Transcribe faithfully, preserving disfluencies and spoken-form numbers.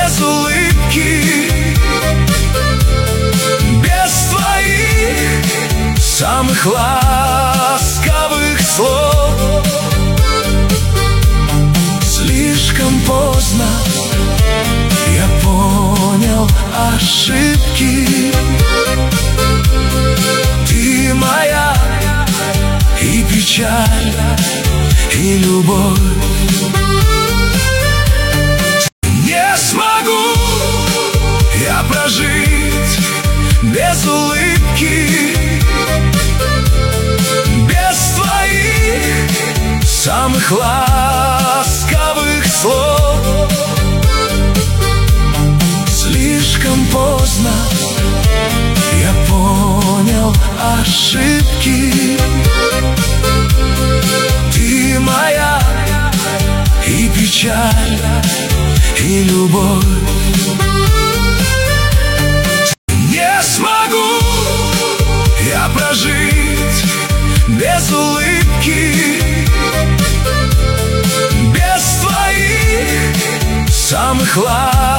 без улыбки, без твоих самых ласковых слов. Слишком поздно я понял ошибки. Ты моя и печаль, и любовь. Не смогу я прожить без улыбки, без твоих самых ласковых слов. Слишком поздно я понял ошибки. Ты моя и печаль, и любовь. Не смогу я прожить без улыбки, без твоих самых ласковых